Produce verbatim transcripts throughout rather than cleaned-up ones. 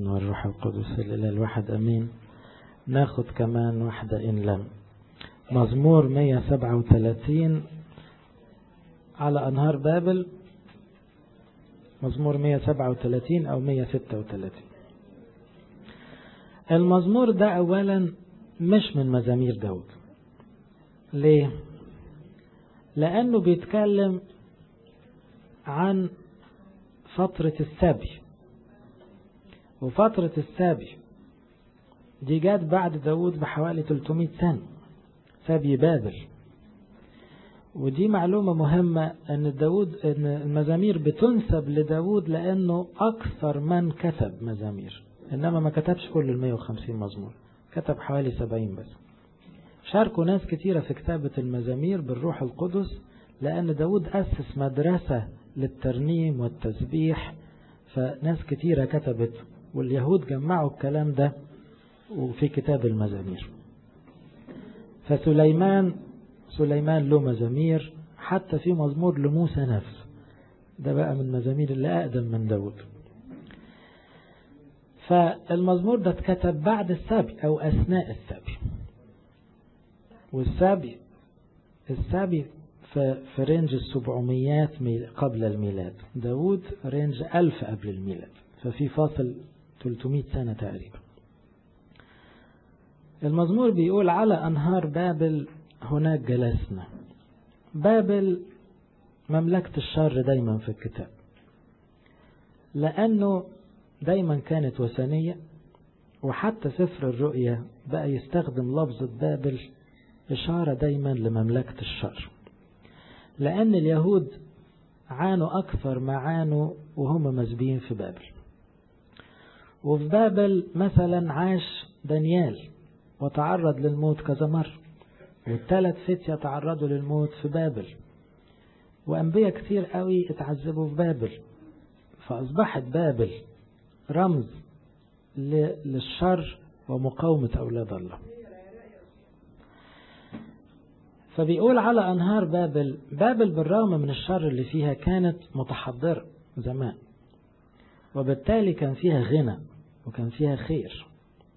والابن والروح القدس الإله الواحد أمين. ناخد كمان واحدة إن لم. مزمور مية وسبعة وثلاثين على أنهار بابل، مزمور مية وسبعة وثلاثين أو مية وستة وثلاثين. المزمور ده أولا مش من مزامير داود. ليه؟ لأنه بيتكلم عن فترة السبي، وفترة السبي دي جات بعد داود بحوالي ثلاثمائة سنة، سبي بابل. ودي معلومة مهمة أن داود أن المزامير بتنسب لداود لأنه أكثر من كتب مزامير، إنما ما كتبش كل المية وخمسين مزمور، كتب حوالي سبعين بس. شاركوا ناس كتيرة في كتابة المزامير بالروح القدس، لأن داود أسس مدرسة للترنيم والتسبيح، فناس كتيرة كتبت، واليهود جمعوا الكلام ده وفي كتاب المزامير. فسليمان سليمان له مزامير، حتى في مزمور لموسى نفسه، ده بقى من مزامير اللي أقدم من داود. فالمزمور ده اتكتب بعد السبي أو أثناء السبي، والسبي السبي في رينج السبعميات قبل الميلاد، داود رينج ألف قبل الميلاد، ففي فاصل ثلاثمائة سنة تقريبا. المزمور بيقول على أنهار بابل هناك جلسنا. بابل مملكة الشر دايما في الكتاب، لأنه دايما كانت وثنية، وحتى سفر الرؤيا بقى يستخدم لفظة بابل إشارة دايما لمملكة الشر، لأن اليهود عانوا أكثر ما عانوا وهم مسبيين في بابل. وفي بابل مثلا عاش دانيال وتعرض للموت كذا مرة، والثلاث فتية تعرضوا للموت في بابل، وأنبياء كتير قوي اتعذبوا في بابل. فأصبحت بابل رمز للشر ومقاومة أولاد الله. فبيقول على أنهار بابل، بابل بالرغم من الشر اللي فيها كانت متحضرة زمان، وبالتالي كان فيها غنى وكان فيها خير.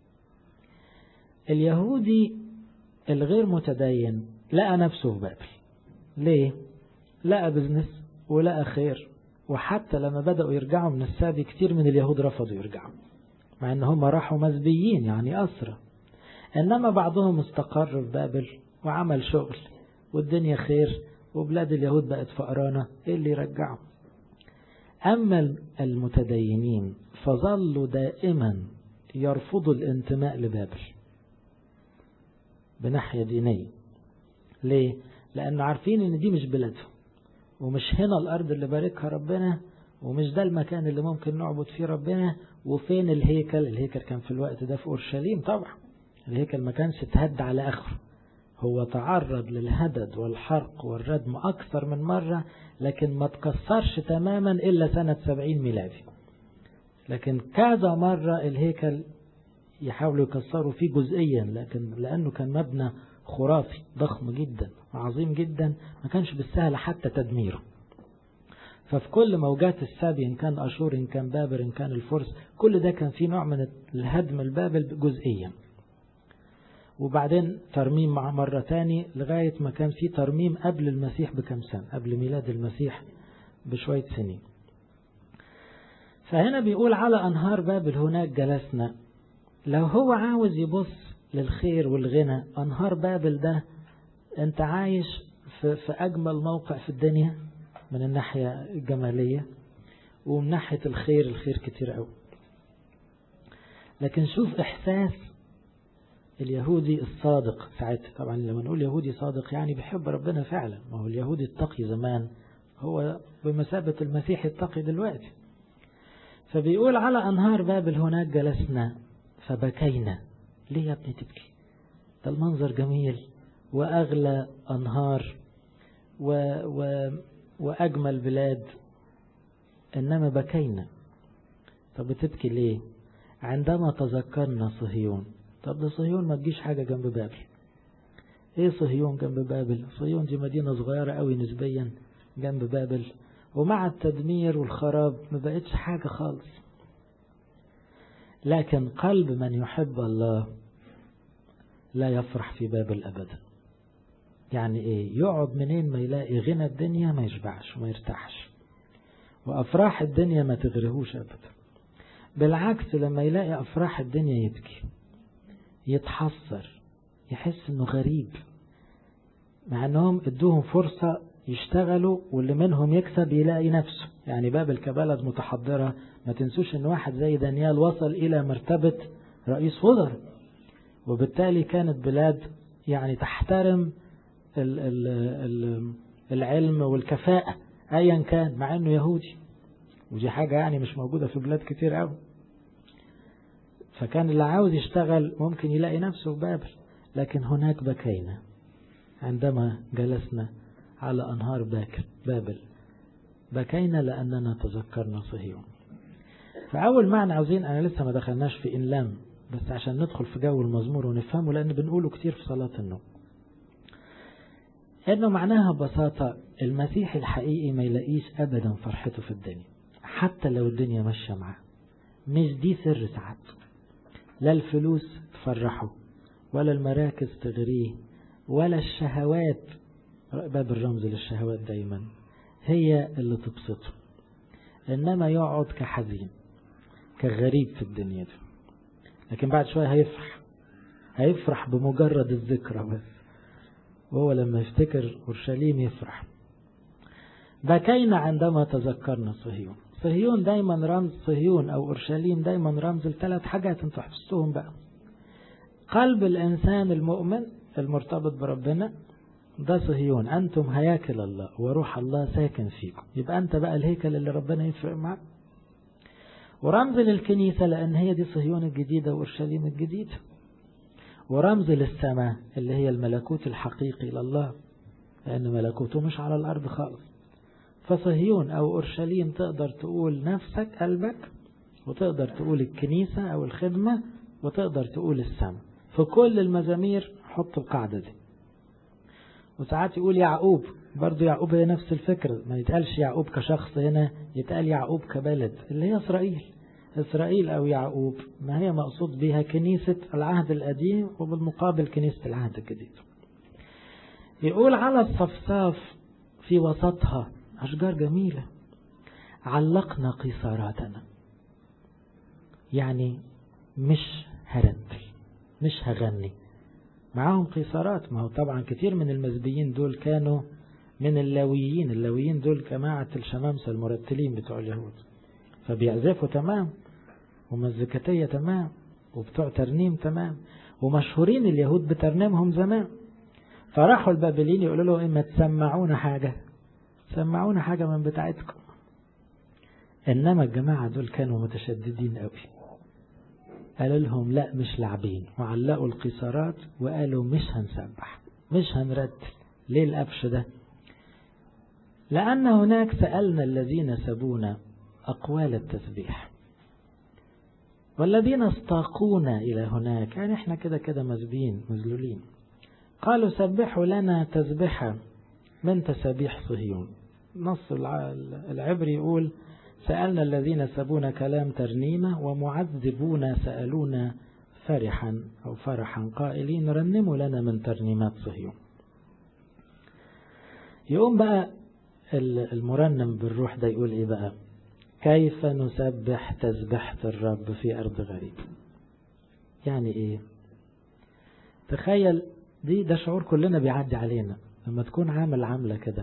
اليهودي الغير متدين لقى نفسه في بابل. ليه؟ لقى بزنس ولقى خير، وحتى لما بدأوا يرجعوا من السبي كتير من اليهود رفضوا يرجعوا، مع أنهم راحوا مسبيين يعني أسرى، إنما بعضهم استقر في بابل وعمل شغل والدنيا خير، وبلاد اليهود بقت فقرانة، إيه اللي يرجعهم؟ أما المتدينين فظلوا دائما يرفضوا الانتماء لبابل بناحية دينية. ليه؟ لأنه عارفين إن دي مش بلادهم، ومش هنا الأرض اللي باركها ربنا، ومش ده المكان اللي ممكن نعبد فيه ربنا. وفين الهيكل؟ الهيكل كان في الوقت ده في أورشليم. طبعا الهيكل ما كانش اتهد على آخره، هو تعرض للهدد والحرق والردم أكثر من مرة، لكن ما تكسرش تماما إلا سنة سبعين ميلادي. لكن كذا مرة الهيكل يحاولوا يكسروا فيه جزئيا، لكن لأنه كان مبنى خرافي ضخم جدا وعظيم جدا، ما كانش بالسهل حتى تدميره. ففي كل موجات السبي، إن كان أشور إن كان بابل إن كان الفرس، كل ده كان فيه نوع من الهدم البابل جزئيا، وبعدين ترميم مع مرة تاني، لغاية ما كان فيه ترميم قبل المسيح بكم سنة، قبل ميلاد المسيح بشوية سنين. فهنا بيقول على أنهار بابل هناك جلسنا. لو هو عاوز يبص للخير والغنى، أنهار بابل ده أنت عايش في, في أجمل موقع في الدنيا من الناحية الجمالية، ومن ناحية الخير الخير كتير قوي. لكن شوف إحساس اليهودي الصادق ساعتها. طبعا لما نقول يهودي صادق يعني بيحب ربنا فعلا، ما هو اليهودي التقي زمان هو بمثابة المسيح التقي دلوقتي. فبيقول على أنهار بابل هناك جلسنا فبكينا. ليه يا ابني تبكي؟ ده المنظر جميل وأغلى أنهار و... و... وأجمل بلاد، إنما بكينا. طب بتبكي ليه؟ عندما تذكرنا صهيون. طب ده صهيون ما تجيش حاجة جنب بابل. ايه صهيون جنب بابل؟ صهيون دي مدينة صغيرة قوي نسبيا جنب بابل، ومع التدمير والخراب ما بقتش حاجة خالص. لكن قلب من يحب الله لا يفرح في بابل أبدا. يعني إيه؟ يقعد منين ما يلاقي غنى الدنيا ما يشبعش وما يرتاحش، وأفراح الدنيا ما تغرهوش أبدا. بالعكس لما يلاقي أفراح الدنيا يبكي، يتحسر، يحس إنه غريب، مع أنهم ادوهم فرصة يشتغلوا واللي منهم يكسب يلاقي نفسه. يعني بابل كبلد متحضرة، ما تنسوش إن واحد زي دانيال وصل إلى مرتبة رئيس وزراء، وبالتالي كانت بلاد يعني تحترم ال ال ال العلم والكفاءة أيا كان، مع أنه يهودي، ودي حاجة يعني مش موجودة في بلاد كتير قوي. فكان اللي عاوز يشتغل ممكن يلاقي نفسه في بابل. لكن هناك بكينا عندما جلسنا على أنهار باكر بابل، بكينا لأننا تذكرنا صهيون. فأول معنى عاوزين، أنا لسه ما دخلناش في إنلام، بس عشان ندخل في جو المزمور ونفهمه، لأن بنقوله كتير في صلاة النوم، إنه معناها ببساطة المسيح الحقيقي ما يلاقيش أبدا فرحته في الدنيا، حتى لو الدنيا ماشية معاه. مش دي سر سعادته، لا الفلوس تفرحه، ولا المراكز تغريه، ولا الشهوات، باب الرمز للشهوات دايما هي اللي تبسطه، إنما يقعد كحزين كغريب في الدنيا دي. لكن بعد شوية هيفرح، هيفرح بمجرد الذكرى بس، وهو لما يفتكر أورشليم يفرح. بكينا عندما تذكرنا صهيون. صهيون دايما رمز، صهيون أو أورشليم دايما رمز لثلاث حاجات انتوا حفظتوهم بقى. قلب الإنسان المؤمن المرتبط بربنا ده صهيون، أنتم هياكل الله وروح الله ساكن فيكم، يبقى أنت بقى الهيكل اللي ربنا يفرق معك. ورمز للكنيسة لأن هي دي صهيون الجديدة وأورشليم الجديدة. ورمز للسماء اللي هي الملكوت الحقيقي لله، لأن ملكوته مش على الأرض خالص. فصهيون أو أورشليم تقدر تقول نفسك قلبك، وتقدر تقول الكنيسة أو الخدمة، وتقدر تقول السماء. في كل المزامير حط القاعدة دي. وساعات يقول يعقوب، برضو يعقوب هي نفس الفكرة، ما يتقالش يعقوب كشخص هنا، يتقال يعقوب كبلد اللي هي إسرائيل. إسرائيل أو يعقوب ما هي مقصود بها كنيسة العهد القديم، وبالمقابل كنيسة العهد الجديد. يقول على الصفصاف في وسطها أشجار جميلة علقنا قيصاراتنا. يعني مش هرتل، مش هغني، معاهم قيصارات. ما هو طبعا كتير من المزبيين دول كانوا من اللاويين. اللاويين دول جماعة الشمامسة المرتلين بتوع اليهود، فبيعزفوا تمام، ومزيكتية تمام، وبتوع ترنيم تمام، ومشهورين اليهود بترنيمهم زمان. فراحوا البابليين يقولوا له إما تسمعونا حاجة، سمعونا حاجة من بتاعتكم. إنما الجماعة دول كانوا متشددين قوي، قالوا لهم لا مش لاعبين، وعلقوا القيصارات وقالوا مش هنسبح، مش هنرتل. ليه القفش ده؟ لأن هناك سألنا الذين سبونا أقوال التسبيح، والذين استاقونا إلى هناك، يعني احنا كده كده مزبين مزلولين، قالوا سبحوا لنا تسبحة من تسبيح صهيون. نص العبري يقول سألنا الذين سبونا كلام ترنيمة، ومعذبون سألونا فرحا أو فرحا قائلين رنموا لنا من ترنيمات صهيون. يقوم بقى المرنم بالروح ده يقول إيه بقى؟ كيف نسبح تسبحة الرب في أرض غريب. يعني إيه؟ تخيل دي ده شعور كلنا بيعدي علينا لما تكون عامل عاملة كده.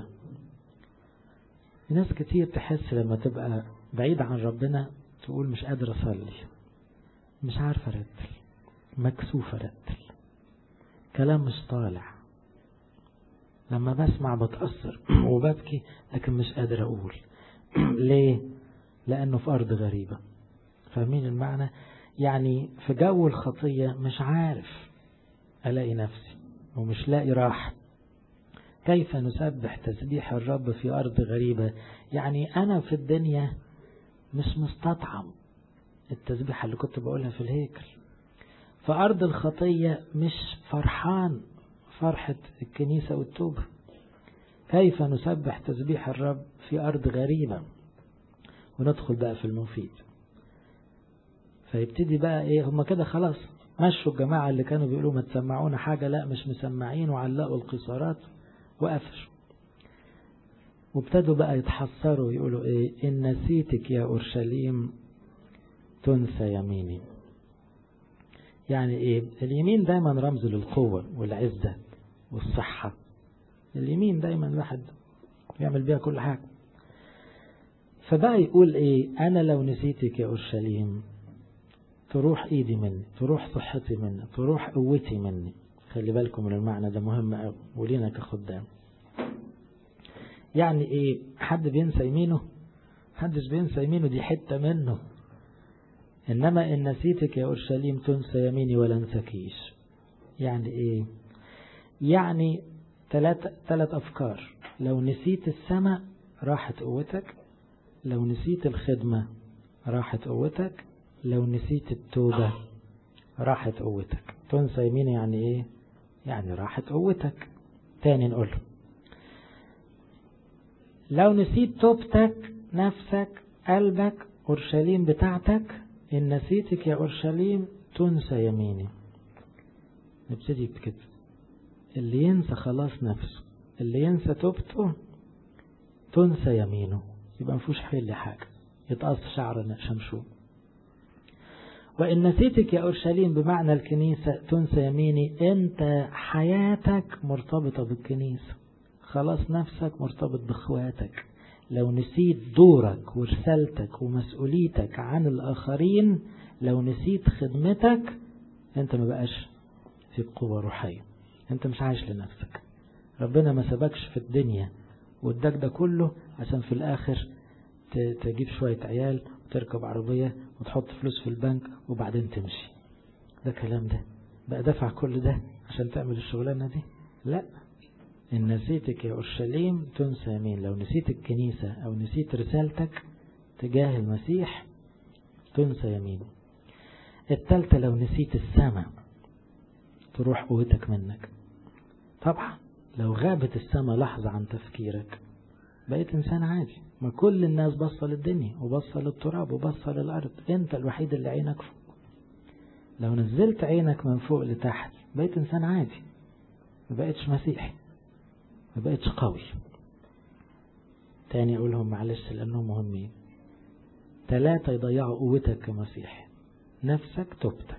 ناس كتير تحس لما تبقى بعيد عن ربنا تقول مش قادر أصلي، مش عارف أرتل، مكسوف أرتل، كلام مش طالع، لما بسمع بتأثر وببكي لكن مش قادر أقول. ليه؟ لأنه في أرض غريبة. فاهمين المعنى؟ يعني في جو الخطية مش عارف ألاقي نفسي ومش لاقي راحة. كيف نسبح تسبيح الرب في أرض غريبة؟ يعني أنا في الدنيا مش مستطعم التسبيح اللي كنت بقولها في الهيكل. في أرض الخطية مش فرحان فرحة الكنيسة والتوبة. كيف نسبح تسبيح الرب في أرض غريبة؟ وندخل بقى في المفيد. فيبتدي بقى ايه، هم كده خلاص مشوا الجماعة اللي كانوا بيقولوا ما تسمعونا حاجة، لا مش مسمعين، وعلقوا القصارات وقفشوا. وابتدوا بقى يتحسروا يقولوا ايه، إن نسيتك يا أورشليم تنسى يميني. يعني ايه، اليمين دايما رمز للقوة والعزة والصحة. اليمين دايما الواحد يعمل بيها كل حاجة. فبقى يقول ايه، انا لو نسيتك يا أورشليم تروح ايدي مني، تروح صحتي مني، تروح قوتي مني. خلي بالكم من المعنى ده مهم قوي ولينا كخدام. يعني ايه، حد بينسى يمينه؟ حدش بينسى يمينه، دي حتة منه. انما ان نسيتك يا أورشليم تنسى يميني ولا انسكيش. يعني ايه، يعني ثلاث ثلاث افكار. لو نسيت السماء راحت قوتك، لو نسيت الخدمة راحت قوتك، لو نسيت التوبة راحت قوتك. تنسى يميني يعني ايه، يعني راحت قوتك. تاني نقول، لو نسيت توبتك، نفسك، قلبك، أورشليم بتاعتك، إن نسيتك يا أورشليم تنسى يميني. نبتدي بكده. اللي ينسى خلاص نفسه، اللي ينسى توبته تنسى يمينه، يبقى مفوش حيل لحاجة، يتقص شعر شمشون. وإن نسيتك يا أورشليم بمعنى الكنيسة تنسى يميني، أنت حياتك مرتبطة بالكنيسة، خلاص نفسك مرتبط بإخواتك. لو نسيت دورك ورسالتك ومسؤوليتك عن الآخرين، لو نسيت خدمتك، أنت ما بقاش في قوة روحية، أنت مش عايش لنفسك. ربنا ما سبكش في الدنيا واداك ده كله عشان في الآخر تجيب شوية عيال وتركب عربية وتحط فلوس في البنك وبعدين تمشي. ده كلام ده بقى دفع كل ده عشان تعمل الشغلانة دي؟ لا. إن نسيتك يا أورشليم تنسى يمين. لو نسيت الكنيسة أو نسيت رسالتك تجاه المسيح تنسى يمين. التالتة، لو نسيت السماء تروح قوتك منك. طبعا لو غابت السماء لحظة عن تفكيرك بقيت إنسان عادي. ما كل الناس بصة للدنيا وبصة للتراب وبصة للأرض، أنت الوحيد اللي عينك فوق. لو نزلت عينك من فوق لتحت بقيت إنسان عادي، ما بقيتش مسيحي، ما بقيتش قوي. تاني أقولهم معلش لأنهم مهمين. ثلاثة يضيعوا قوتك كمسيحي: نفسك، توبتك،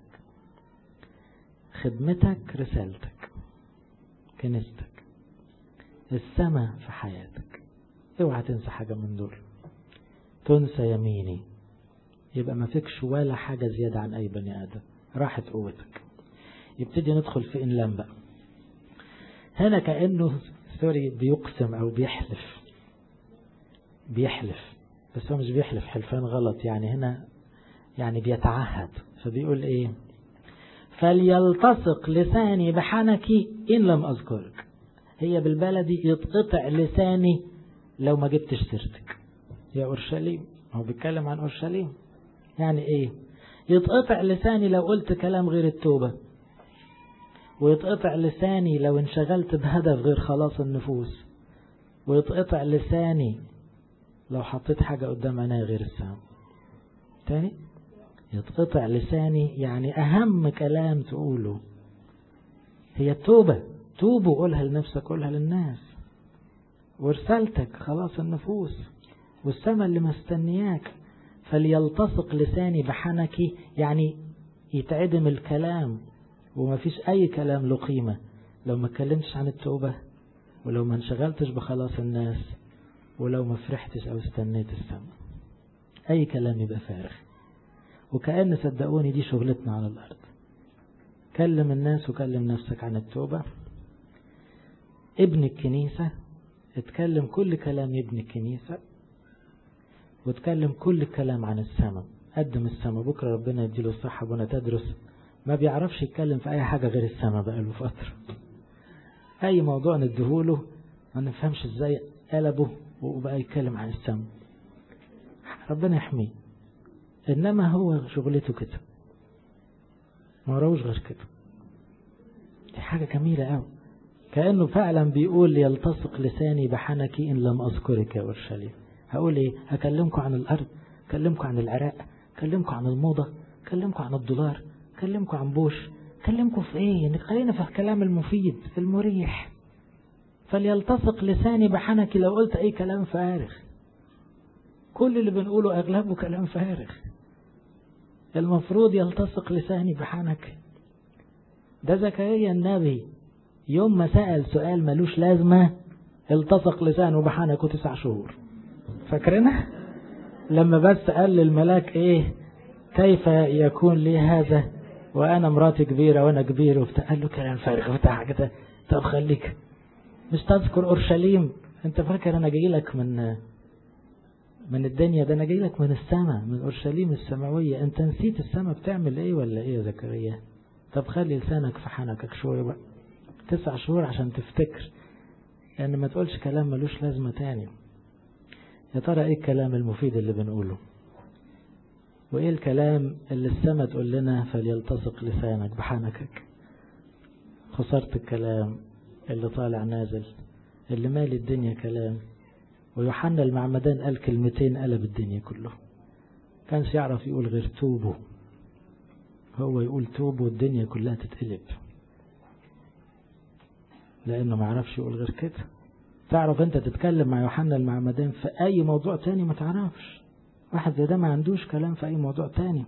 خدمتك، رسالتك، كنيستك، السماء في حياتك. اوعى تنسى حاجة من دول. تنسى يميني يبقى ما فيكش ولا حاجة زيادة عن أي بني آدم، راحت قوتك. يبتدي ندخل في إنلام بقى. هنا كأنه سوري بيقسم أو بيحلف بيحلف بس هو مش بيحلف حلفان غلط، يعني هنا يعني بيتعهد. فبيقول إيه، فليلتصق لساني بحنكي إن لم أذكرك. هي بالبلدي يتقطع لساني لو ما جبتش سيرتك يا أورشليم. هو بيتكلم عن أورشليم. يعني إيه، يتقطع لساني لو قلت كلام غير التوبة، ويتقطع لساني لو انشغلت بهدف غير خلاص النفوس، ويتقطع لساني لو حطيت حاجة قدام عيني غير السماء. تاني، يتقطع لساني يعني أهم كلام تقوله هي التوبة. توبوا، قولها لنفسك، قولها للناس، ورسالتك خلاص النفوس، والسماء اللي مستنياك. فليلتصق لساني بحنكي يعني يتعدم الكلام وما فيش أي كلام له قيمة لو ما اتكلمتش عن التوبة، ولو ما انشغلتش بخلاص الناس، ولو ما فرحتش أو استنيت السماء. أي كلام يبقى فارغ. وكأن صدقوني دي شغلتنا على الأرض. كلم الناس وكلم نفسك عن التوبة. ابن الكنيسة اتكلم كل كلام ابن الكنيسة، واتكلم كل الكلام عن السماء. قدم السماء. بكرة ربنا يديله الصحة وانا تدرس ما بيعرفش يتكلم في اي حاجة غير السماء بقاله فترة. اي موضوع نديهوله ما نفهمش ازاي قلبه وبقى يتكلم عن السماء. ربنا يحميه. انما هو شغلته كده، ما وراهوش غير كده. دي حاجة جميلة قوي. كأنه فعلا بيقول يلتصق لساني بحنكي إن لم أذكرك يا أورشليم. هقول إيه؟ هكلمكم عن الأرض، هكلمكم عن العراق، هكلمكم عن الموضة، كلمكم عن الدولار، كلمكم عن بوش، كلمكم في ايه؟ انك خلينا في الكلام المفيد المريح. فليلتصق لساني بحنكي. لو قلت اي كلام فارغ، كل اللي بنقوله اغلبه كلام فارغ. المفروض يلتصق لساني بحنكي. ده زكريا النبي يوم ما سأل سؤال ملوش لازمة التصق لسانه بحنكه تسع شهور. فاكرنا لما بس قال للملاك ايه؟ كيف يكون لي هذا وانا مراتي كبيرة وانا كبير وبتاع. قال له كلام فارغ بتاع كده. طب خليك مش تذكر اورشليم؟ انت فاكر انا جاي لك من من الدنيا؟ ده انا جاي لك من السماء، من اورشليم السماوية. انت نسيت السماء بتعمل ايه ولا ايه يا زكريا؟ طب خلي لسانك في حنكك شوية بقى، تسع شهور عشان تفتكر، يعني ما تقولش كلام ملوش لازمة تاني. يا ترى ايه الكلام المفيد اللي بنقوله؟ وايه الكلام اللي السماء تقول لنا فليلتصق لسانك بحنكك؟ خسرت الكلام اللي طالع نازل اللي مالي الدنيا كلام. ويوحنا المعمدان قال كلمتين قلب الدنيا كله. كانش يعرف يقول غير توبوا. هو يقول توبوا والدنيا كلها تتقلب، لانه ما يعرفش يقول غير كده. تعرف انت تتكلم مع يوحنا المعمدان في اي موضوع تاني؟ ما تعرفش. واحد زي ده ما عندوش كلام في اي موضوع تاني،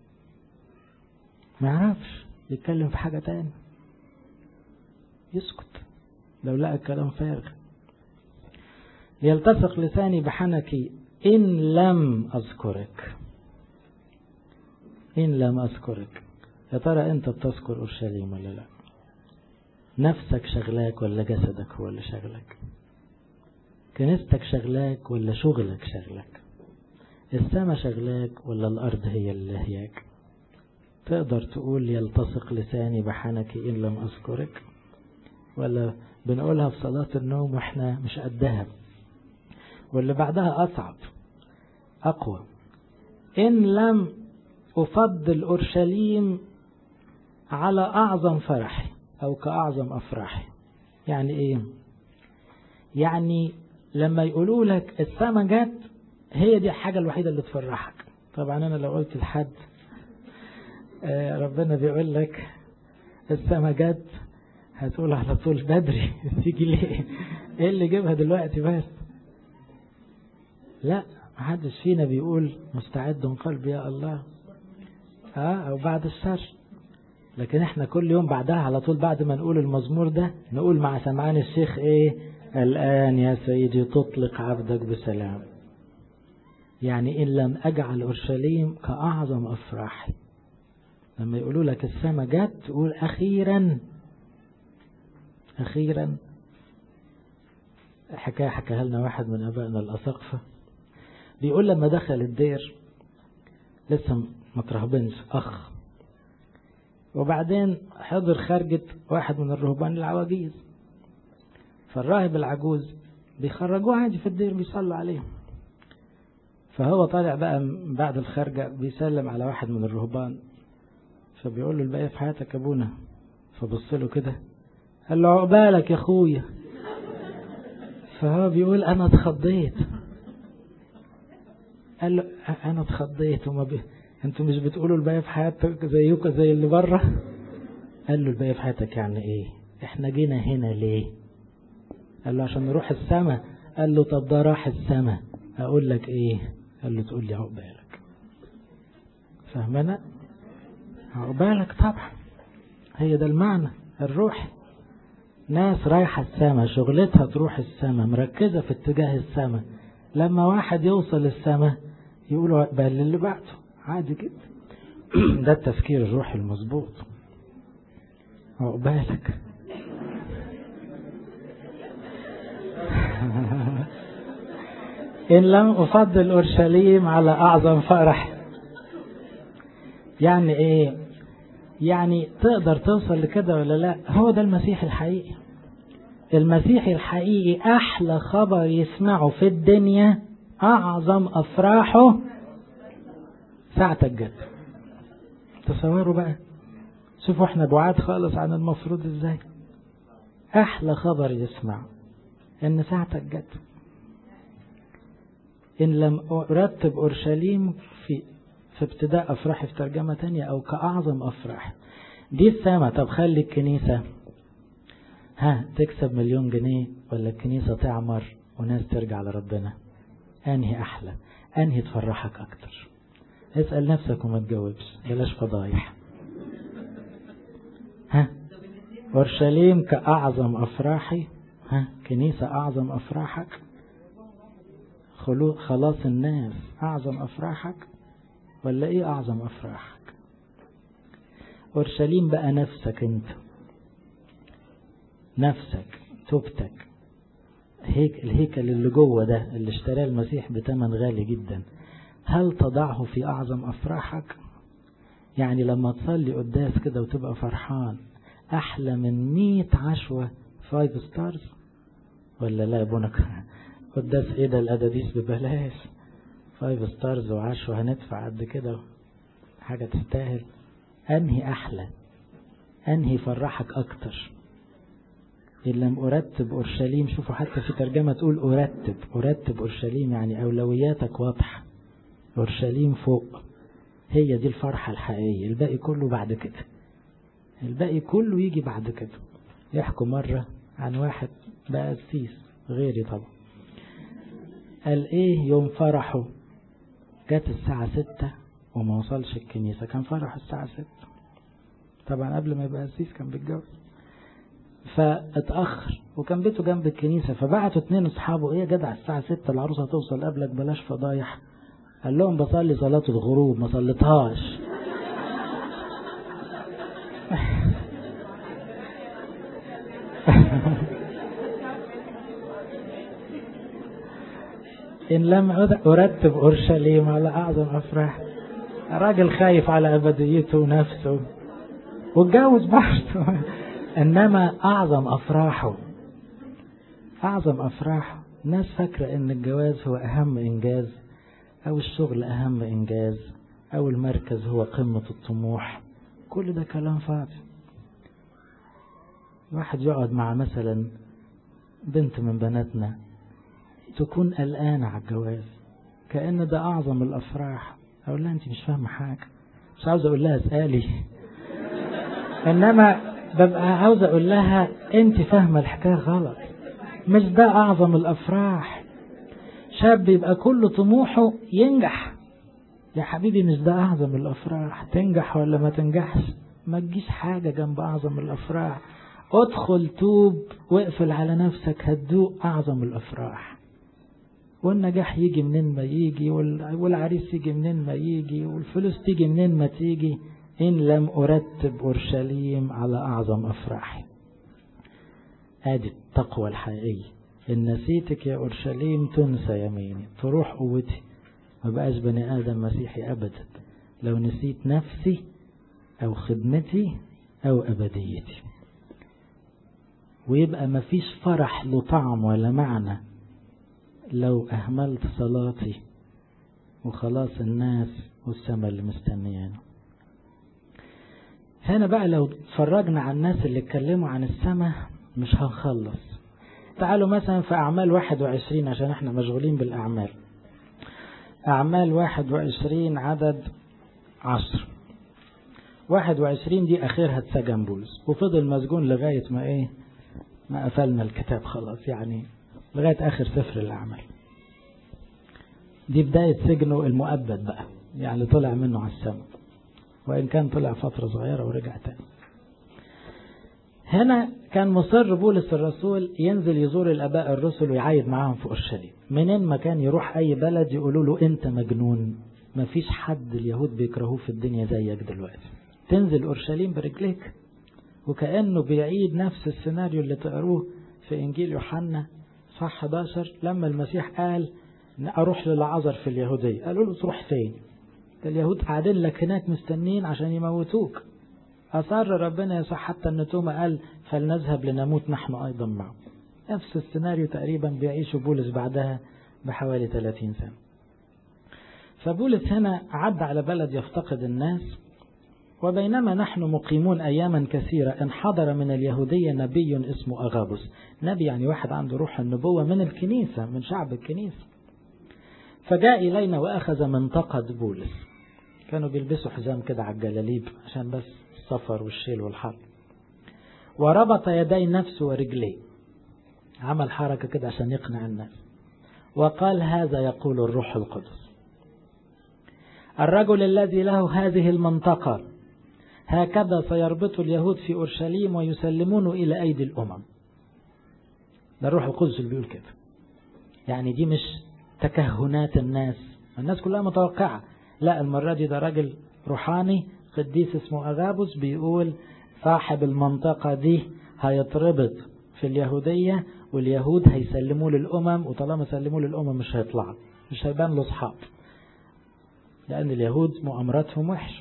ما يعرفش يتكلم في حاجة تاني، يسكت لو لقى الكلام فارغ. ليلتصق لساني بحنكي إن لم أذكرك. إن لم أذكرك. يا ترى أنت بتذكر أورشليم ولا لا؟ نفسك شغلاك ولا جسدك هو اللي شغلك؟ كنيستك شغلاك ولا شغلك شغلك؟ السماء شغلاك ولا الأرض هي اللي هياك؟ تقدر تقول يلتصق لساني بحنكي إن لم أذكرك؟ ولا بنقولها في صلاة النوم وإحنا مش قدها؟ واللي بعدها أصعب أقوى. إن لم أفضل أورشليم على أعظم فرحي أو كأعظم أفراحي. يعني إيه؟ يعني لما يقولوا لك السما جت هي دي الحاجة الوحيدة اللي تفرحك. طبعا أنا لو قلت لحد ربنا بيقول لك السما جت هتقول على طول بدري تيجي ليه؟ إيه اللي جيبها دلوقتي بس؟ لا، محدش فينا بيقول مستعد قلبي يا الله اه او بعد الشر. لكن احنا كل يوم بعدها على طول بعد ما نقول المزمور ده نقول مع سمعان الشيخ ايه؟ الآن يا سيدي تطلق عبدك بسلام. يعني إن لم أجعل أورشليم كأعظم أفراحي. لما يقولوا لك السماء جت تقول أخيرا أخيرا. حكاية حكاها لنا واحد من أبائنا الأساقفة، بيقول لما دخل الدير لسه مترهبنش أخ، وبعدين حضر خرجة واحد من الرهبان العواجيز، فالراهب العجوز بيخرجوه عادي في الدير بيصلوا عليه. فهو طالع بقى بعد الخرجة بيسلم على واحد من الرهبان، فبيقول له الباقي في حياتك يا ابونا؟ فبص له كده قال له عقبالك يا اخويا. فهو بيقول انا اتخضيت. قال له انا اتخضيت وما بي... انتوا مش بتقولوا الباقي في حياتك زيكم زي اللي بره؟ قال له الباقي في حياتك يعني ايه؟ احنا جينا هنا ليه؟ قال له عشان نروح السماء. قال له طب ده راح السماء اقول لك ايه؟ قال له تقول لي عقبالك. فهمنا؟ عقبالك طبعا، هي ده المعنى الروح. ناس رايحة السماء شغلتها تروح السماء مركزة في اتجاه السماء. لما واحد يوصل السماء يقولوا عقبال اللي بعده عادي جدا. ده التفكير الروحي المظبوط. عقبالك. إن لم أفضل أورشليم على أعظم فرح. يعني إيه؟ يعني تقدر توصل لكده ولا لا؟ هو ده المسيح الحقيقي. المسيح الحقيقي أحلى خبر يسمعه في الدنيا، أعظم أفراحه ساعتك جت. تصوروا بقى، شوفوا احنا بعاد خالص عن المفروض ازاي. أحلى خبر يسمع إن ساعتك جت. إن لم أرتب أورشليم في في ابتداء أفراحي في ترجمة تانية، أو كأعظم أفراحي. دي السما. طب خلي الكنيسة ها تكسب مليون جنيه ولا الكنيسة تعمر وناس ترجع لربنا؟ أنهي أحلى؟ أنهي تفرحك أكتر؟ اسأل نفسك وما تجاوبش، بلاش فضايح. ها أورشليم كأعظم أفراحي، ها كنيسة أعظم أفراحك، خلاص الناس أعظم أفراحك، ولا إيه أعظم أفراحك؟ أورشليم بقى نفسك أنت، نفسك توبتك، هيك الهيكل اللي جوه ده اللي اشتراه المسيح بثمن غالي جدا، هل تضعه في أعظم أفراحك؟ يعني لما تصلي قداس كده وتبقى فرحان أحلى من مية عشوة فايف ستارز، ولا لا يبونك قداس ايه ده الأداديس ببلاش، فايف ستارز وعشوة هندفع قد كده، حاجة تستاهل. أنهي أحلى؟ أنهي فرحك أكتر؟ إن لم أرتب أورشليم، شوفوا حتى في ترجمة تقول أرتب أرتب أورشليم، يعني أولوياتك واضحة، أورشليم فوق، هي دي الفرحة الحقيقية. الباقي كله بعد كده، الباقي كله يجي بعد كده. يحكوا مرة عن واحد بقى قسيس غيري طبعا، قال ايه يوم فرحه جات الساعة ستة وما وصلش الكنيسة، كان فرح الساعة ستة طبعا قبل ما يبقى قسيس كان بيتجوز، فاتأخر وكان بيته جنب الكنيسة، فبعتوا اتنين اصحابه ايه يا جدع الساعة ستة العروسة هتوصل قبلك بلاش فضايح. قال لهم بصلي صلاة الغروب ما صليتهاش. إن لم أرتب أورشليم على أعظم أفراح، راجل خايف على أبديته ونفسه واتجوز برضه، إنما أعظم أفراحه أعظم أفراحه. الناس فاكرة إن الجواز هو أهم إنجاز، أو الشغل أهم إنجاز، أو المركز هو قمة الطموح. كل ده كلام فاضي. واحد يقعد مع مثلا بنت من بناتنا تكون قلقانة على الجواز كأن ده أعظم الأفراح، أقول لها أنت مش فاهمة حاجة، مش عاوز أقول لها اسألي، إنما ببقى عاوز أقول لها أنت فاهمة الحكاية غلط، مش ده أعظم الأفراح. شاب يبقى كل طموحه ينجح، يا حبيبي مش ده أعظم الأفراح. تنجح ولا ما تنجحش ما تجيش حاجة جنب أعظم الأفراح. ادخل توب واقفل على نفسك هتدوق أعظم الأفراح. والنجاح يجي منين ما يجي، والعريس يجي منين ما يجي، والفلوس تيجي منين ما تيجي، إن لم أرتب أورشليم على أعظم أفراحي. هذه التقوى الحقيقية. إن نسيتك يا أورشليم تنسى يميني، تروح قوتي، ما بقاش بني آدم مسيحي أبدا لو نسيت نفسي أو خدمتي أو أبديتي. ويبقى ما فيش فرح له طعم ولا معنى لو أهملت صلاتي وخلاص الناس والسماء اللي مستنيانا. هنا بقى لو اتفرجنا على الناس اللي اتكلموا عن السماء مش هنخلص. تعالوا مثلا في أعمال واحد وعشرين عشان احنا مشغولين بالأعمال. أعمال واحد وعشرين عدد عشر. واحد وعشرين دي أخيرها اتسجن بولس وفضل مسجون لغاية ما إيه ما قفلنا الكتاب خلاص، يعني لغاية آخر سفر الأعمال. دي بداية سجنه المؤبد بقى، يعني طلع منه على السماء، وإن كان طلع فترة صغيرة ورجع تاني. هنا كان مصر بولس الرسول ينزل يزور الآباء الرسل ويعايد معاهم في أورشليم. منين ما كان يروح أي بلد يقولوا له أنت مجنون، ما فيش حد اليهود بيكرهوه في الدنيا زيك دلوقتي، تنزل أورشليم برجليك. وكأنه بيعيد نفس السيناريو اللي تقروه في إنجيل يوحنا صح أحد عشر لما المسيح قال أروح للعذر في اليهودية، قالوا له تروح فين؟ اليهود قاعدين لك هناك مستنين عشان يموتوك. أصر ربنا يصح حتى أن توما قال فلنذهب لنموت نحن أيضا معه. نفس السيناريو تقريبا بيعيشه بولس بعدها بحوالي ثلاثين سنة. فبولس هنا عد على بلد يفتقد الناس. وبينما نحن مقيمون أياما كثيرة انحضر من اليهودية نبي اسمه أغابوس. نبي يعني واحد عنده روح النبوة من الكنيسة، من شعب الكنيسة. فجاء إلينا وأخذ منطقة بولس. كانوا بيلبسوا حزام كده على الجلاليب عشان بس السفر والشيل والحر. وربط يدي نفسه ورجليه، عمل حركة كده عشان يقنع الناس، وقال هذا يقول الروح القدس: الرجل الذي له هذه المنطقة هكذا سيربط اليهود في أورشليم ويسلمونه إلى أيدي الأمم. ده الروح القدس اللي بيقول كده. يعني دي مش تكهنات الناس، الناس كلها متوقعة، لا، المرة دي ده راجل روحاني قديس اسمه أغابوس بيقول صاحب المنطقة دي هيتربط في اليهودية، واليهود هيسلموه للأمم، وطالما سلموه للأمم مش هيطلع، مش هيبان له أصحاب، لأن اليهود مؤامراتهم وحش.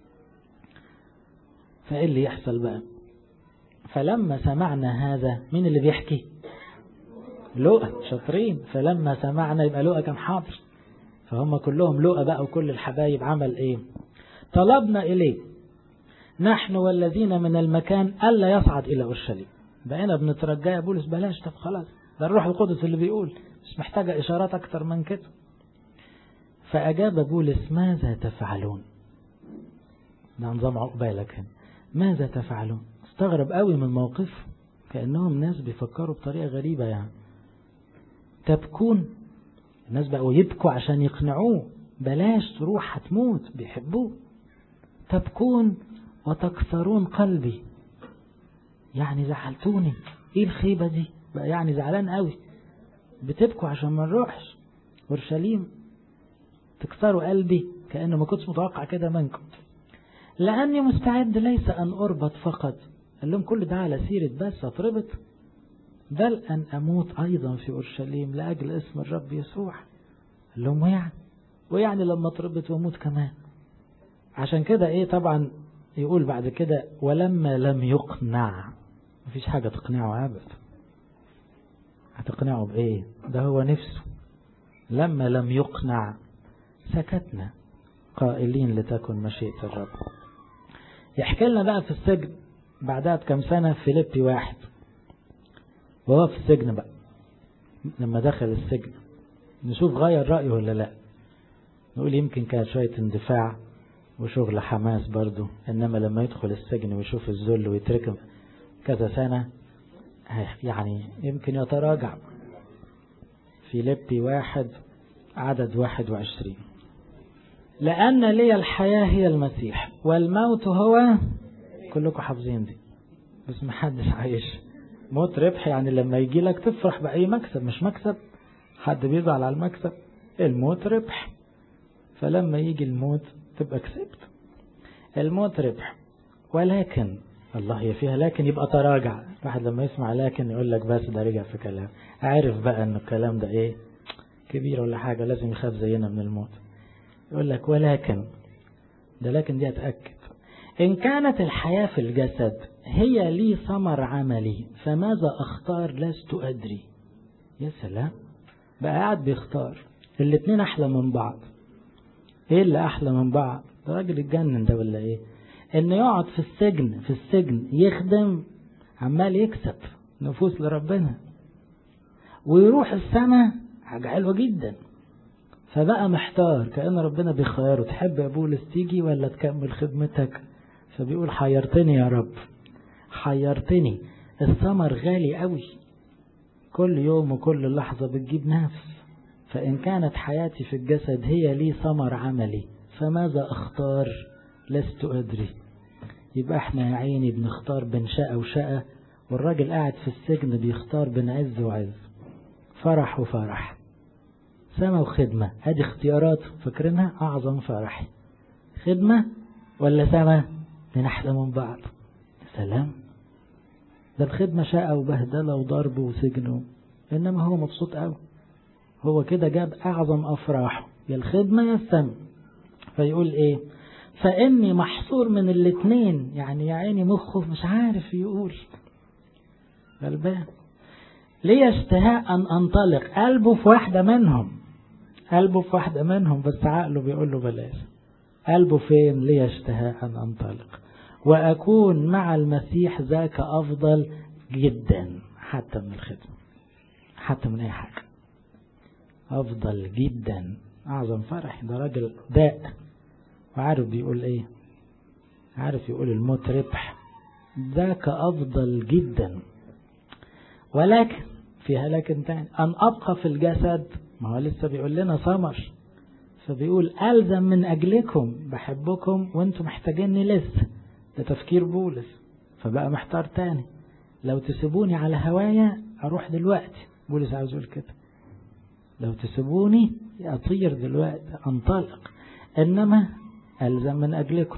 فإيه اللي يحصل بقى؟ فلما سمعنا هذا، مين اللي بيحكي؟ لوقا، شاطرين. فلما سمعنا، يبقى لوقا كان حاضر، فهم كلهم لوقا بقى وكل الحبايب. عمل ايه؟ طلبنا إليه نحن والذين من المكان ألا يصعد إلى أورشليم. بقينا بنترجى يا بولس بلاش، طب خلاص، ده الروح القدس اللي بيقول، مش محتاجة إشارات أكتر من كده. فأجاب بولس: ماذا تفعلون؟ ده نظام عقبالك هنا، ماذا تفعلون؟ استغرب قوي من موقف، كأنهم ناس بيفكروا بطريقة غريبة. يعني تبكون؟ الناس بقوا يبكوا عشان يقنعوه بلاش تروح هتموت، بيحبوه. تبكون وتكسرون قلبي، يعني زعلتوني. ايه الخيبة دي بقى؟ يعني زعلان قوي، بتبكوا عشان ما نروحش أورشليم، تكسروا قلبي، كأنه ما كنتش متوقع كده منكم. لأني مستعد ليس أن أربط فقط، قال لهم كل ده على سيرة بس أتربط، بل أن أموت أيضا في أورشليم لأجل اسم الرب يسوع. قال لهم ويعني ويعني لما أتربط وأموت كمان. عشان كده إيه طبعا يقول بعد كده: ولما لم يقنع. مفيش حاجة تقنعه أبدا، هتقنعه بإيه؟ ده هو نفسه. لما لم يقنع سكتنا قائلين لتكن مشيئة الرب. يحكي لنا بقى في السجن بعدها بكم سنة، في فيليبي واحد، وهو في السجن بقى، لما دخل السجن نشوف غير رأيه ولا لا. نقول يمكن كان شوية اندفاع وشغل حماس برضو، إنما لما يدخل السجن ويشوف الذل ويتركم كذا سنة يعني يمكن يتراجع. فيليبي واحد عدد واحد وعشرين: لأن لي الحياة هي المسيح والموت هو، كلكم حافظين دي بس محدش عايش. موت ربح، يعني لما يجي لك تفرح بأي مكسب، مش مكسب حد بيزعل على المكسب، الموت ربح. فلما يجي الموت تبقى كسبت. الموت ربح، ولكن الله هي فيها لكن، يبقى تراجع. واحد لما يسمع لكن يقول لك بس ده رجع في كلام، عارف بقى ان الكلام ده ايه كبير ولا حاجة، لازم يخاف زينا من الموت. يقول لك ولكن، ده لكن دي أتأكد: إن كانت الحياة في الجسد هي لي ثمر عملي فماذا أختار لست أدري. يا سلام، بقى قاعد بيختار. الاتنين أحلى من بعض. إيه اللي أحلى من بعض؟ ده راجل اتجنن ده ولا إيه؟ إنه يقعد في السجن في السجن يخدم، عمال يكسب نفوس لربنا، ويروح السماء، حاجة حلوة جدا. فبقى محتار، كأن ربنا بيخيره: تحب يا بولس تيجي ولا تكمل خدمتك؟ فبيقول: حيرتني يا رب، حيرتني. الثمر غالي قوي، كل يوم وكل لحظة بتجيب نفس. فإن كانت حياتي في الجسد هي لي ثمر عملي فماذا أختار لست أدري. يبقى احنا يا عيني بنختار بين شقة وشقة، والراجل قاعد في السجن بيختار بين عز وعز، فرح وفرح، سما وخدمة. هذه اختيارات فاكرينها؟ أعظم فرح خدمة ولا سما؟ من أحلى من بعض. سلام، ده الخدمة شقة وبهدلة وضرب وسجن، إنما هو مبسوط قوي. هو كده جاب أعظم أفراحه، يا الخدمة يا السما. فيقول إيه؟ فإني محصور من الاثنين. يعني يا عيني مخه مش عارف يقول، غلبان. ليه اشتهاء أن أنطلق، قلبه في واحدة منهم، قلبه في واحدة منهم بس عقله بيقول له بلاش. قلبه فين؟ ليه اشتهاء أن أنطلق وأكون مع المسيح، ذاك أفضل جدا حتى من الخدمة، حتى من أي حاجة. أفضل جدا، أعظم فرح. ده راجل داء وعارف بيقول ايه؟ عارف يقول الموت ربح، ذاك أفضل جدا. ولكن فيها لكن تاني، أن أبقى في الجسد، ما هو لسه بيقول لنا ثمر، فبيقول ألزم من أجلكم، بحبكم وانتم محتاجيني لسه. ده تفكير بولس، فبقى محتار تاني. لو تسيبوني على هوايا أروح دلوقتي، بولس عاوز يقول كده، لو تسيبوني أطير دلوقتي أنطلق، إنما ألزم من أجلكم.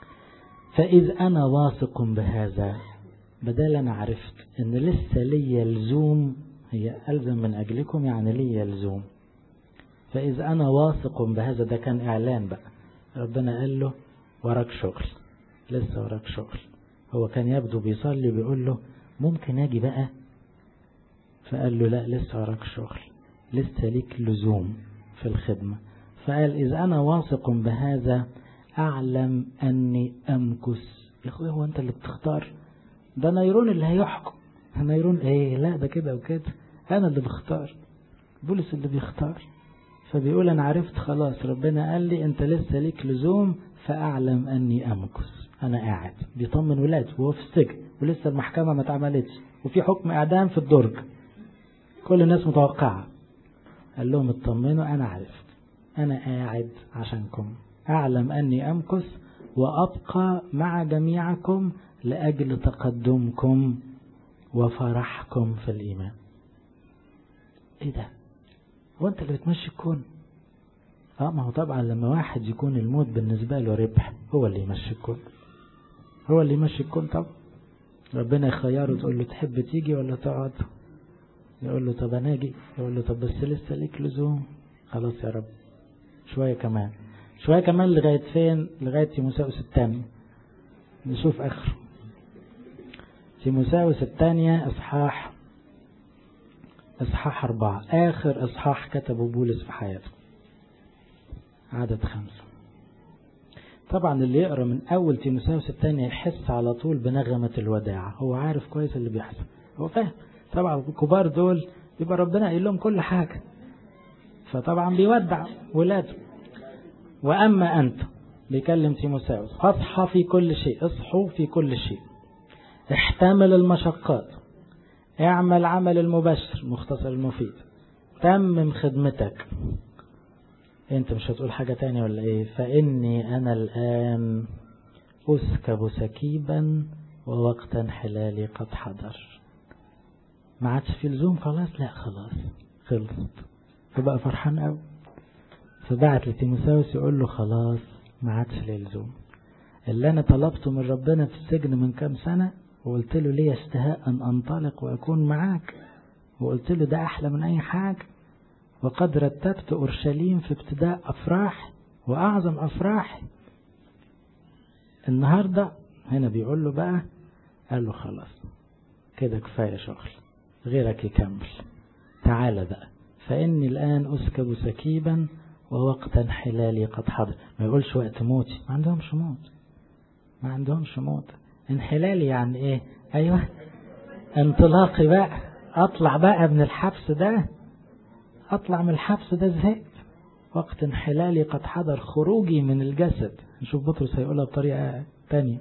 فإذ أنا واثق بهذا، بدل أنا عرفت إن لسه لي لزوم، هي ألزم من أجلكم يعني لي لزوم. فإذ أنا واثق بهذا، ده كان إعلان بقى، ربنا قال له وراك شغل، لسه وراك شغل. هو كان يبدو بيصلي بيقول له ممكن أجي بقى، فقال له لا، لسه وراك شغل، لسه ليك لزوم في الخدمة. فقال إذ أنا واثق بهذا أعلم أني أمكث. يا أخوي هو أنت اللي بتختار؟ ده نيرون اللي هيحكم. نيرون إيه؟ لا ده كده وكده، أنا اللي بختار، بولس اللي بيختار. فبيقول أنا عرفت خلاص، ربنا قال لي أنت لسه ليك لزوم، فأعلم أني أمكث. أنا قاعد بيطمن ولاده وهو في السجن، ولسه المحكمة ما اتعملتش، وفي حكم إعدام في الدرج، كل الناس متوقعة. قال لهم اطمنوا، أنا عرفت، أنا قاعد عشانكم، أعلم أني أمكث وأبقى مع جميعكم لأجل تقدمكم وفرحكم في الإيمان. إيه ده؟ هو أنت اللي بتمشي الكون؟ آه ما هو طبعا لما واحد يكون الموت بالنسبة له ربح، هو اللي يمشي الكون، هو اللي يمشي الكون. طبعا ربنا يخيره، تقول له تحب تيجي ولا تقعد؟ يقول له طب أنا أجي، يقول له طب بس لسه ليك لزوم. خلاص يا رب، شوية كمان، شوية كمان لغاية فين؟ لغاية تيموثاوس الثانية، نشوف آخر تيموثاوس الثانية إصحاح إصحاح أربعة، آخر إصحاح كتبه بولس في حياته، عدد خمسة. طبعا اللي يقرأ من أول تيموثاوس الثانية يحس على طول بنغمة الوداع، هو عارف كويس اللي بيحصل، هو فاهم. طبعا الكبار دول يبقى ربنا قايل لهم كل حاجة، فطبعا بيودع ولاده. وأما أنت، بيكلم تيموثاوس، اصحى في كل شيء، اصحوا في كل شيء، احتمل المشقات، اعمل عمل المبشر، مختصر المفيد، تمم خدمتك. انت مش هتقول حاجة تانية ولا ايه؟ فإني أنا الآن أسكب سكيبا ووقت انحلالي قد حضر. ما عادش في لزوم خلاص، لا خلاص خلصت. فبقى فرحان قوي، فبعت لتيموثاوس يقول له خلاص ما عادش لي لزوم. اللي أنا طلبته من ربنا في السجن من كام سنة، وقلت له ليه اشتهاء أن أنطلق وأكون معاك، وقلت له ده أحلى من أي حاجة، وقد رتبت أورشليم في ابتداء أفراح وأعظم أفراح. النهاردة هنا بيقول له بقى، قال له خلاص كده كفاية شغل، غيرك يكمل، تعال بقى. فإني الآن أسكب سكيبا ووقت انحلالي قد حضر. ما يقولش وقت موتي، ما عندهمش موت، ما عندهمش موت. انحلالي يعني ايه؟ ايوه انطلاقي بقى، اطلع بقى من الحبس ده، اطلع من الحبس ده زهقت. وقت انحلالي قد حضر، خروجي من الجسد. نشوف بطرس هيقولها بطريقة تانية،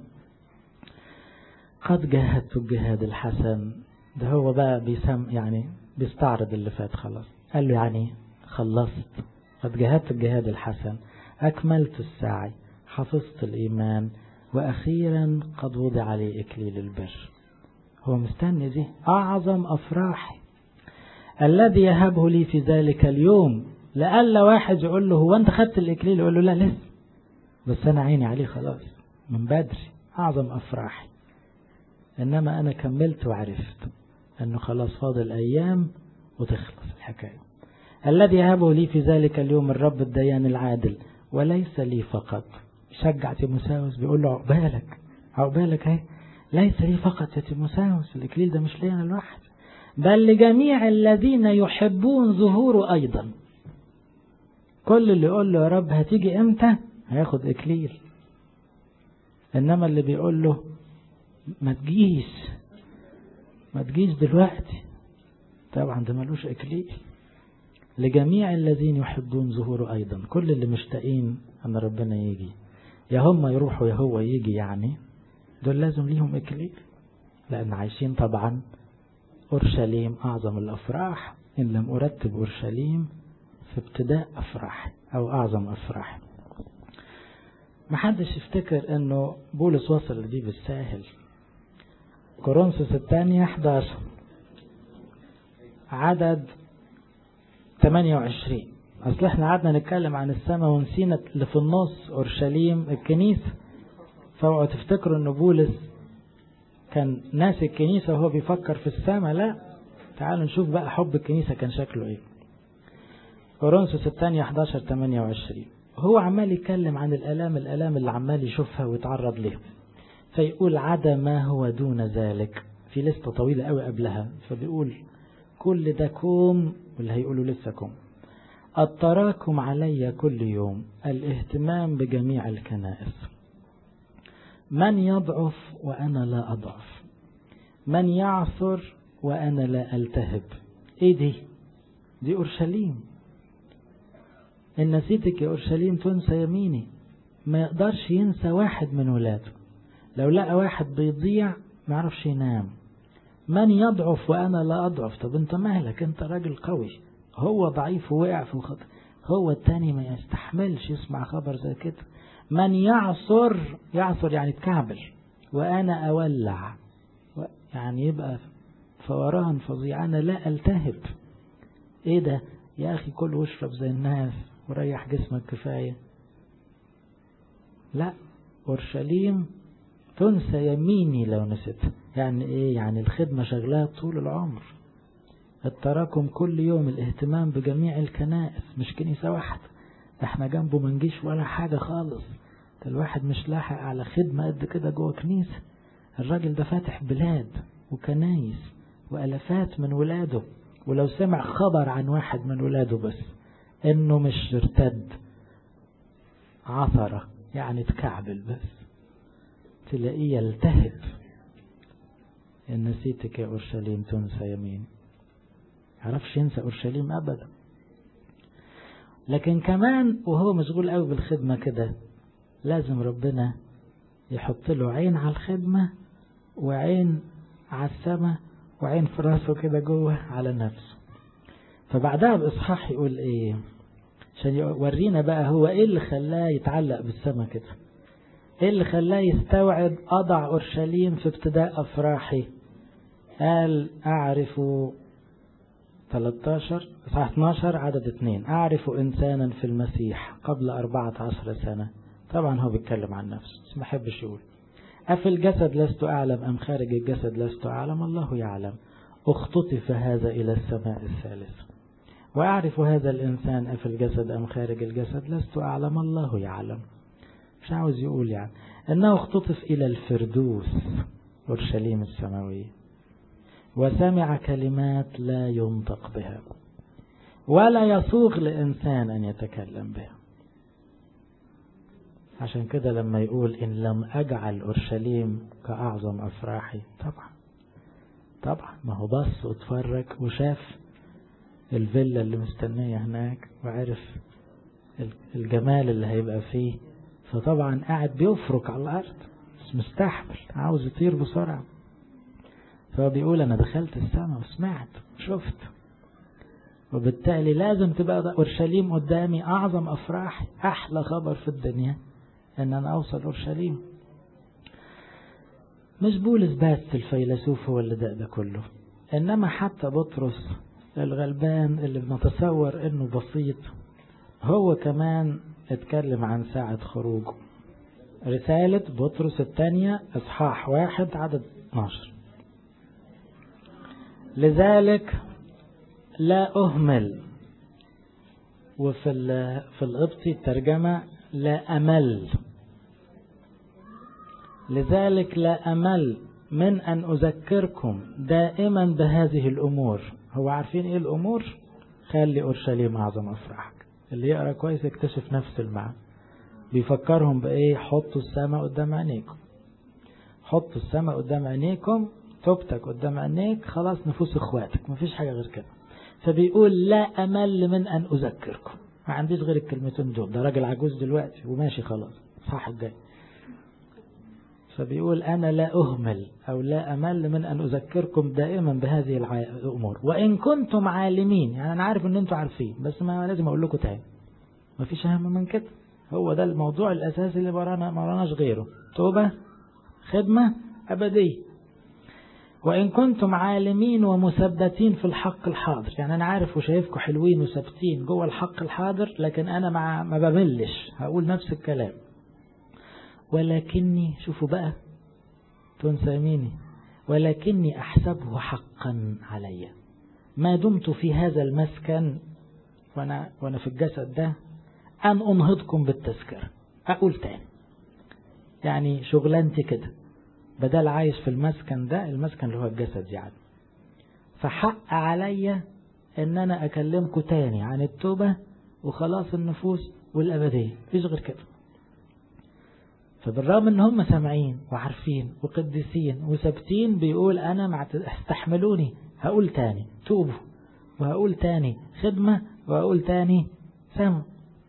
قد جاهدت الجهاد الحسن. ده هو بقى بيسم يعني بيستعرض اللي فات خلاص، قال له يعني خلصت، قد جاهدت الجهاد الحسن، أكملت السعي، حفظت الإيمان، وأخيرا قد وضع لي إكليل البر. هو مستني دي أعظم أفراحي الذي يهبه لي في ذلك اليوم. لألا واحد يقول له هو أنت خدت الإكليل، يقول له لا لسه، بس أنا عيني عليه خلاص من بدري، أعظم أفراحي. إنما أنا كملت وعرفت أنه خلاص فاضل أيام وتخلص الحكاية. الذي يهبه لي في ذلك اليوم الرب الديان العادل، وليس لي فقط. شجع تيموثاوس بيقول له عقبالك عقبالك اهي، ليس لي فقط يا تيموثاوس، الإكليل ده مش لي أنا لوحدي، بل لجميع الذين يحبون ظهوره أيضا. كل اللي يقول له يا رب هتيجي امتى هياخد إكليل، إنما اللي بيقول له ما تجيش ما تجيش دلوقتي، طبعا ده ملوش إكليل. لجميع الذين يحبون ظهوره أيضا، كل اللي مشتاقين أن ربنا يجي. يا هم يروحوا يا هو يجي، يعني دول لازم ليهم إكليل، لأن عايشين طبعا أورشليم أعظم الأفراح، إن لم أرتب أورشليم في ابتداء أفراح أو أعظم أفراح. محدش يفتكر أنه بولس وصل لدي بالساهل. كورنثوس الثانية إحدى عشر عدد ثمانية وعشرين. أصل احنا قعدنا نتكلم عن السماء ونسينا اللي في النص أورشليم الكنيسة، فاوعوا تفتكروا أنه بولس كان ناس الكنيسة وهو بيفكر في السماء، لا. تعالوا نشوف بقى حب الكنيسة كان شكله ايه. كورنثوس الثانية إحدى عشر ثمانية وعشرين، هو عمال يتكلم عن الآلام الآلام اللي عمال يشوفها ويتعرض لها، فيقول عدا ما هو دون ذلك، في لستة طويلة قوي قبلها، فبيقول كل ده كوم، واللي هيقولوا لسه كوم، التراكم علي كل يوم، الاهتمام بجميع الكنائس، من يضعف وأنا لا أضعف، من يعثر وأنا لا ألتهب. إيه دي؟ دي أورشليم. إن نسيتك يا أورشليم تنسى يميني. ما يقدرش ينسى واحد من ولاده، لو لقى واحد بيضيع ما يعرفش ينام. من يضعف وأنا لا أضعف. طب أنت مالك؟ أنت راجل قوي، هو ضعيف ووقع في الخطأ، هو التاني ما يستحملش يسمع خبر زي كده. من يعصر، يعصر يعني تكعبل، وأنا أولع، يعني يبقى فوران فظيع، أنا لا ألتهب. إيه ده يا أخي؟ كل واشرب زي الناس وريح جسمك كفاية. لا، أورشليم تنسى يميني لو نسيت. يعني إيه؟ يعني الخدمة شغلها طول العمر، التراكم كل يوم، الاهتمام بجميع الكنائس، مش كنيسة واحدة، احنا جنبه منجيش ولا حاجة خالص. الواحد مش لاحق على خدمة قد كده جوه كنيسة. الراجل ده فاتح بلاد وكنايس وألفات من ولاده، ولو سمع خبر عن واحد من ولاده بس انه مش ارتد، عثرة يعني تكعبل، بس تلاقيه يلتهب. إن نسيتك يا أورشليم تنسى يمين. عرفش ينسى أورشليم أبدا. لكن كمان وهو مشغول قوي بالخدمة كده، لازم ربنا يحط له عين على الخدمة وعين على السماء وعين في راسه كده جوه على نفسه. فبعدها بإصحاح يقول إيه عشان يورينا بقى هو إيه اللي خلاه يتعلق بالسماء كده، إيه اللي خلاه يستوعب أضع أورشليم في ابتداء أفراحي. قال أعرف ثلاثة عشر إصحاح اثني عشر عدد اثنين، أعرف إنسانا في المسيح قبل أربعة عشر سنة. طبعا هو بيتكلم عن نفسه بس ما حبش يقول. أفي الجسد لست أعلم أم خارج الجسد لست أعلم؟ الله يعلم. اختطف هذا إلى السماء الثالثة. وأعرف هذا الإنسان أفي الجسد أم خارج الجسد لست أعلم، الله يعلم. مش عاوز يقول يعني أنه اختطف إلى الفردوس، أورشليم السماوية، وسمع كلمات لا ينطق بها ولا يسوغ لإنسان أن يتكلم بها. عشان كده لما يقول إن لم أجعل أورشليم كأعظم أفراحي، طبعا طبعا ما هو بص واتفرج وشاف الفيلا اللي مستنية هناك وعرف الجمال اللي هيبقى فيه، فطبعا قاعد بيفرك على الأرض مش مستحمل، عاوز يطير بسرعة. فهو بيقول أنا دخلت السماء وسمعت وشفت، وبالتالي لازم تبقى أورشليم قدامي أعظم أفراحي، أحلى خبر في الدنيا أن أنا أوصل أورشليم. مش بولس بس الفيلسوف هو اللي ده, ده كله، إنما حتى بطرس الغلبان اللي بنتصور إنه بسيط هو كمان اتكلم عن ساعة خروجه. رسالة بطرس الثانية إصحاح واحد عدد اثناشر، لذلك لا أهمل، وفي في القبطي الترجمة لا أمل، لذلك لا أمل من أن أذكركم دائما بهذه الأمور. هو عارفين إيه الأمور؟ خلي أورشليم أعظم أفراحك. اللي يقرأ كويس يكتشف نفس المعنى. بيفكرهم بإيه؟ حطوا السماء قدام عينيكم، حطوا السماء قدام عينيكم، توبتك قدام عينيك، خلاص نفوس اخواتك، مفيش حاجة غير كده. فبيقول لا أمل من أن أذكركم. ما عنديش غير الكلمتين دول. ده راجل عجوز دلوقتي وماشي خلاص، صح الجاي. فبيقول أنا لا أهمل أو لا أمل من أن أذكركم دائما بهذه الأمور وإن كنتم عالمين. يعني أنا عارف أن أنتم عارفين بس ما لازم أقول لكم تاني، ما فيش أهم من كده. هو ده الموضوع الأساسي اللي برانا ما راناش غيره، توبة خدمة أبدية. وإن كنتم عالمين ومثبتين في الحق الحاضر. يعني أنا عارف وشايفكم حلوين وثابتين جوه الحق الحاضر، لكن أنا مع ما بملش هقول نفس الكلام. ولكني شوفوا بقى تنساميني، ولكني أحسبه حقا علي ما دمت في هذا المسكن وأنا, وأنا في الجسد ده أن أنهضكم بالتذكرة. أقول تاني، يعني شغلانتي كده، بدل عايش في المسكن ده، المسكن اللي هو الجسد يعني، فحق علي ان انا اكلمكم تاني عن التوبة وخلاص النفوس والابدية، مفيش غير كده. فبالرغم ان هم سامعين وعارفين وقديسين وثابتين، بيقول انا مع استحملوني هقول تاني توبوا، وهقول تاني خدمة، وهقول تاني سمع،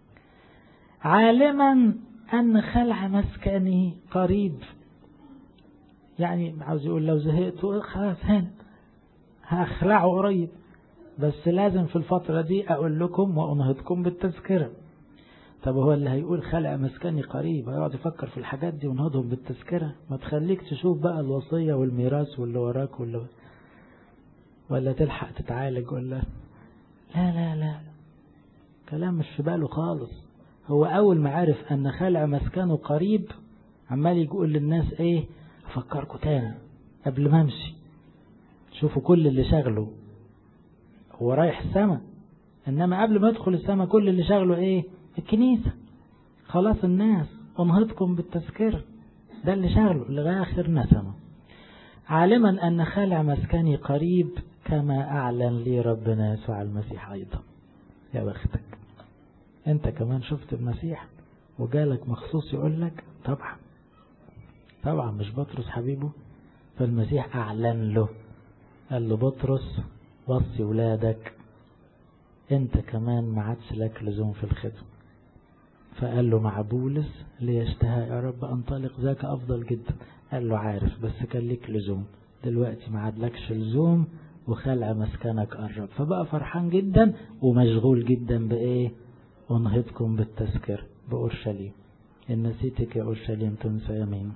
عالما ان خلع مسكني قريب. يعني عاوز يقول لو زهقت خلاص هنا هخلعه قريب، بس لازم في الفترة دي أقول لكم وأنهضكم بالتذكرة. طب هو اللي هيقول خلع مسكني قريب هيقعد يفكر في الحاجات دي ونهضهم بالتذكرة؟ ما تخليك تشوف بقى الوصية والميراث واللي وراك ولا ولا تلحق تتعالج ولا لا لا لا، كلام مش في باله خالص. هو أول ما عرف أن خلع مسكنه قريب عمال يقول للناس إيه، أفكركم تاني قبل ما امشي. شوفوا كل اللي شغله هو رايح السماء، إنما قبل ما يدخل السماء كل اللي شغله إيه؟ الكنيسة. خلاص الناس أنهضكم بالتذكرة، ده اللي شغله لغاية آخر نسمة. عالما أن خلع مسكني قريب كما أعلن لي ربنا يسوع المسيح أيضا. يا بختك أنت كمان شفت المسيح وجالك مخصوص يقول لك. طبعا طبعا مش بطرس حبيبه، فالمسيح أعلن له، قال له بطرس وصي ولادك انت كمان ما عادش لك لزوم في الخدمة. فقال له مع بولس ليشتهى يا رب انطلق ذاك أفضل جدا. قال له عارف بس كان لك لزوم، دلوقتي ما عادلكش لزوم وخلع مسكنك قرب. فبقى فرحان جدا ومشغول جدا بإيه؟ أنهضكم بالتذكر بأورشليم. إن نسيتك يا أورشليم تنسى يمين.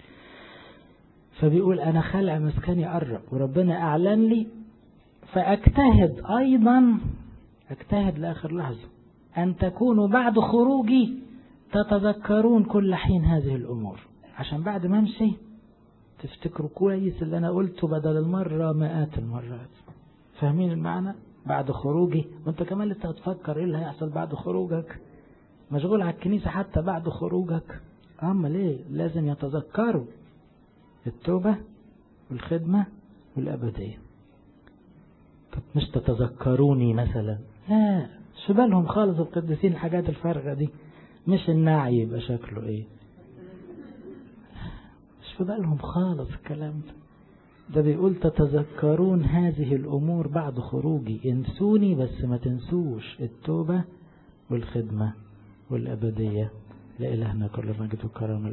فبيقول أنا خلع مسكني قرب وربنا أعلن لي، فأجتهد أيضا، أجتهد لآخر لحظة أن تكونوا بعد خروجي تتذكرون كل حين هذه الأمور، عشان بعد ما امشي تفتكروا كويس اللي أنا قلته بدل المرة مئات المرات. فاهمين المعنى؟ بعد خروجي، وانت كمان لسه هتفكر ايه اللي هيحصل بعد خروجك، مشغول على الكنيسة حتى بعد خروجك. أما ليه؟ لازم يتذكروا التوبة والخدمة والأبدية. طب مش تتذكروني مثلا؟ لا، شو بالهم خالص القديسين الحاجات الفارغة دي. مش النعي يبقى شكله ايه، مش في بالهم خالص الكلام ده. ده بيقول تتذكرون هذه الأمور بعد خروجي. انسوني بس ما تنسوش التوبة والخدمة والأبدية. لإلهنا كل مجد وكرم.